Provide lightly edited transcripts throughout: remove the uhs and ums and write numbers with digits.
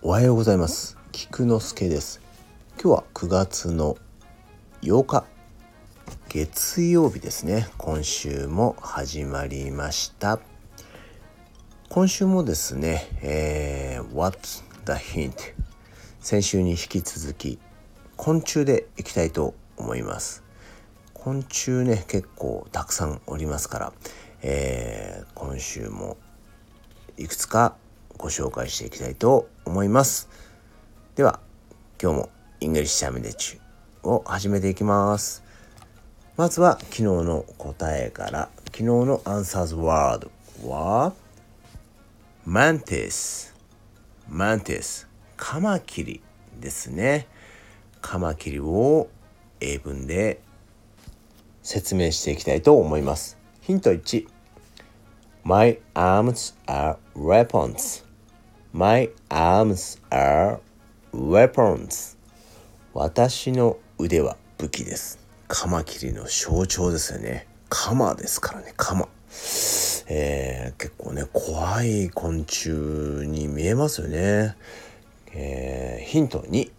おはようございます。菊之助です。今日は9月の8日月曜日ですね。今週も始まりました。今週もですね、What's the hint? 先週に引き続き昆虫でいきたいと思います。昆虫ね、結構たくさんおりますから、今週もいくつかご紹介していきたいと思います。では今日もイングリッシュサミデッチを始めていきます。まずは昨日の答えから。昨日のアンサーズワードはマンティスカマキリですね。カマキリを英文で説明していきたいと思います。ヒント1、 My arms are weapons. My arms are weapons. 私の腕は武器です。カマキリの象徴ですよね。カマですからね、カマ。結構ね、怖い昆虫に見えますよね。ヒント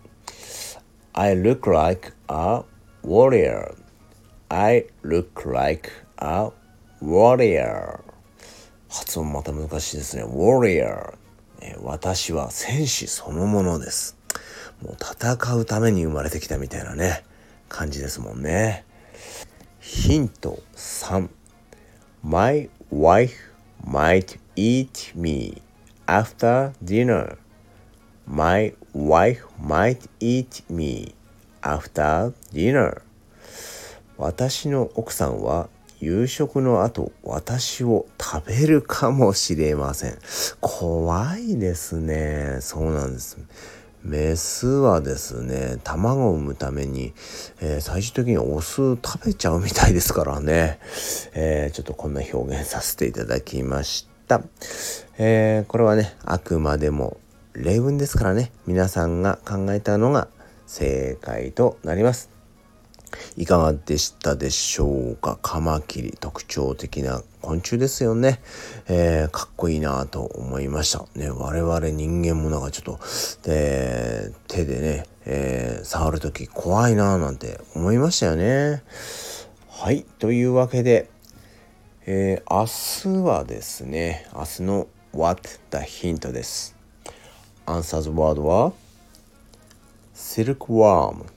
2、I look like a warrior. I look like a warrior. 発音また難しいですね。warrior、私は戦士そのものです。もう戦うために生まれてきたみたいなね感じですもんね。ヒント3、 My wife might eat me after dinner. My wife might eat me after dinner. 私の奥さんは夕食の後私を食べるかもしれません。怖いですね。そうなんです。メスはですね、卵を産むために、最終的にオス食べちゃうみたいですからね。ちょっとこんな表現させていただきました。これはね、あくまでも例文ですからね、皆さんが考えたのが正解となります。いかがでしたでしょうか。カマキリ、特徴的な昆虫ですよね。かっこいいなと思いましたね。我々人間もなんかちょっと、手でね、触るとき怖いななんて思いましたよね。はい、というわけで、明日はですね、明日の What the hint です。アンサーズワードはシルクワーム。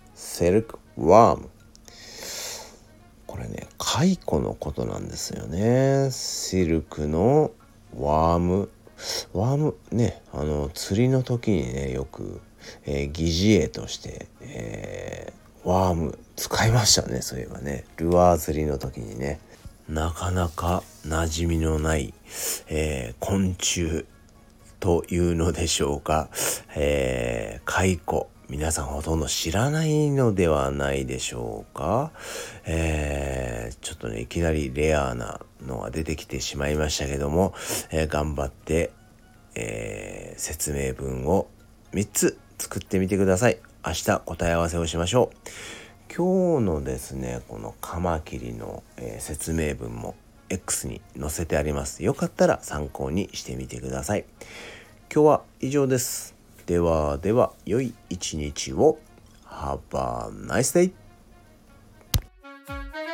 これね、蚕のことなんですよね。シルクのワームね、釣りの時にねよく、疑似餌として、ワーム使いましたね。そういえばね、ルアー釣りの時にね、なかなか馴染みのない、昆虫というのでしょうか。蚕、皆さんほとんど知らないのではないでしょうか。ちょっとね、いきなりレアなのが出てきてしまいましたけども、頑張って、説明文を3つ作ってみてください。明日答え合わせをしましょう。今日のですね、このカマキリの、説明文も X に載せてあります。よかったら参考にしてみてください。今日は以上です。ではでは、良い一日を。Have a nice day!